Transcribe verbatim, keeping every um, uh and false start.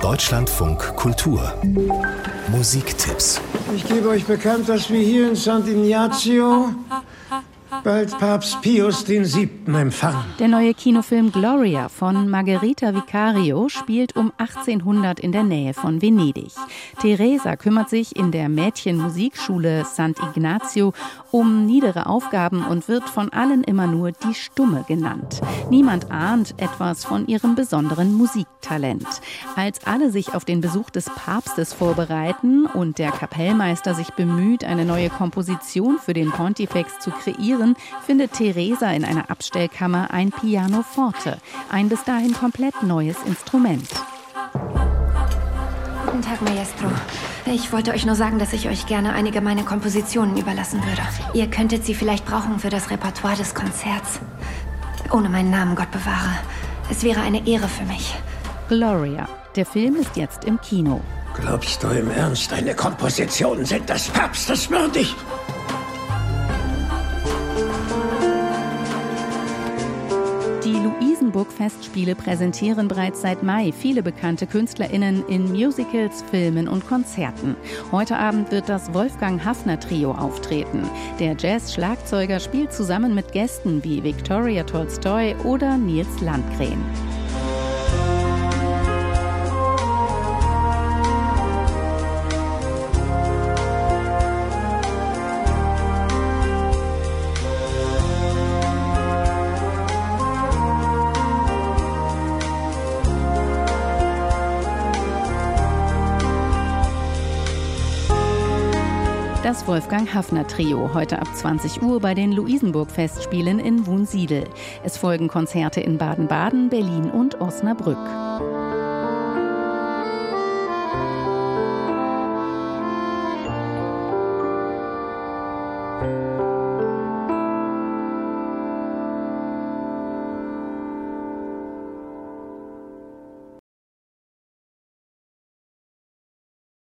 Deutschlandfunk Kultur. Musiktipps. Ich gebe euch bekannt, dass wir hier in Sant'Ignazio bald Papst Pius der Siebte empfangen. Der neue Kinofilm Gloria von Margherita Vicario spielt um achtzehnhundert in der Nähe von Venedig. Teresa kümmert sich in der Mädchenmusikschule Sant'Ignazio um niedere Aufgaben und wird von allen immer nur die Stumme genannt. Niemand ahnt etwas von ihrem besonderen Musiktalent. Als alle sich auf den Besuch des Papstes vorbereiten und der Kapellmeister sich bemüht, eine neue Komposition für den Pontifex zu kreieren, findet Teresa in einer Abstellkammer ein Pianoforte, ein bis dahin komplett neues Instrument. Guten Tag, Maestro. Ich wollte euch nur sagen, dass ich euch gerne einige meiner Kompositionen überlassen würde. Ihr könntet sie vielleicht brauchen für das Repertoire des Konzerts. Ohne meinen Namen, Gott bewahre. Es wäre eine Ehre für mich. Gloria. Der Film ist jetzt im Kino. Glaubst du im Ernst, deine Kompositionen sind des Papstes würdig? Die Luisenburg-Festspiele präsentieren bereits seit Mai viele bekannte KünstlerInnen in Musicals, Filmen und Konzerten. Heute Abend wird das Wolfgang-Haffner-Trio auftreten. Der Jazz-Schlagzeuger spielt zusammen mit Gästen wie Viktoria Tolstoi oder Nils Landgren. Das Wolfgang-Haffner-Trio, heute ab zwanzig Uhr bei den Luisenburg-Festspielen in Wunsiedel. Es folgen Konzerte in Baden-Baden, Berlin und Osnabrück.